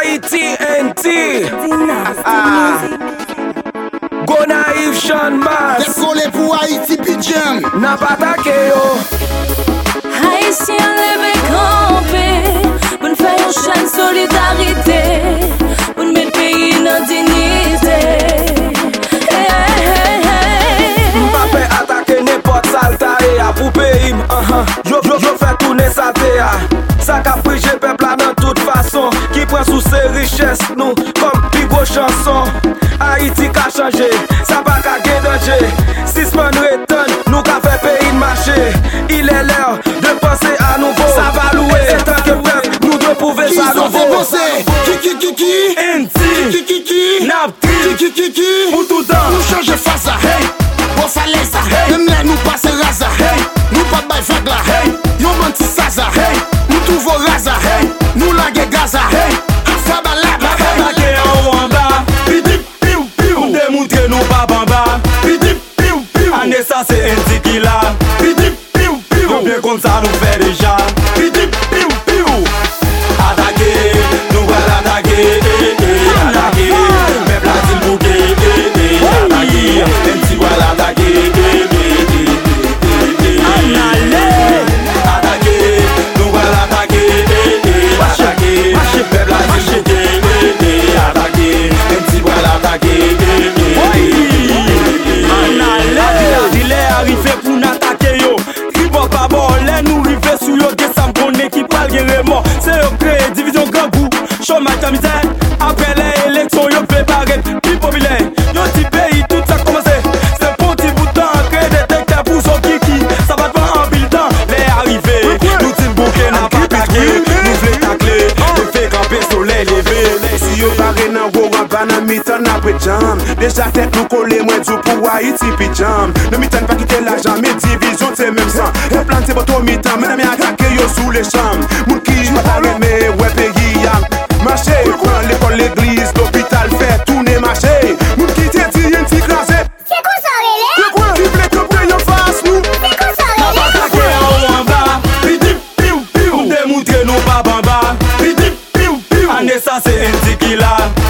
Haiti NT Go Naïf Sean Mas Des collés pour Haïti Pidjam N'a pas attaqué yo Haïtien levé campé pour nous faire une chaîne solidarité pour nous mettre pays dans dignité. M'pape attaquer n'importe salta et pour pays yo fait tourner sa théa. Ça qu'a prigé peuple là dans toute façon qui prend sous ses richesses nous comme plus gros chanson. Haïti qu'a changé, ça pas qu'à gagner danger. Si man return, nous qu'a fait pays de marché. Il est l'heure de penser à nouveau. Ça va louer, et tant que peuple, nous devons prouver ça nouveau. Kiki NT Napti Kiki pour tout temps. Nous changer face à hey Bon falaise même là nous passer raza hey nous pas bail vague là hey yo menti saza hey nous trouvons raza hey nous laguer gaza hey affa balade Attaquer en haut en bas, pidi piou piou. Démontrer nous pas en bas, pidi piou piou. Année ça c'est NT qui l'a, pidi piou piou. Yo bien comme ça nous fait déjà, pidi piou piou. Attaquer, nous voilà attaquer, attaquer. Mais platine bouquet, attaquer. NT voilà attaquer, attaquer. Nous voilà attaquer, attaquer. Mais platine bouquet, attaquer. NT voilà attaquer. Il est arrivé pour nous attaquer yo. Il va pas bon, nous river sous yo. Des sam connaît qui parle guerrement. C'est eux créé division grand goût. Chômage à misère. Après les élections, yo préparé. Plus populaire. Yo petit pays, tout ça commencé. C'est pour petit bout de temps. Créer des détecteurs pour son kiki. Ça va te faire en pile temps. Les arrivés. Nous t'in bouquet n'a pas attaqué. Nous voulons tacler. Le fait camper soleil levé. Si yo barre nan go rampa nan mitan apre jam Deja tête nous coller moins du pour Haïti Pidjam Nan mitan pas quitter l'argent mais division c'est même sang Et planté boto mitan mais n'a attaqué yo sous les chambres Moun ki pas remé ouais pays yam Marché, prend l'école, l'église, l'hôpital fait tourner marché Moun ki te di yon ti krasé C'est quoi ça, Relais? Quoi qui voulait que prenne en face nous C'est quoi ça, N'a Relais? pas attaqué en haut en bas, pidi piou piou. Démontrer nous pas en bas, pidi piou piou. Année ça c'est NT qui l'a,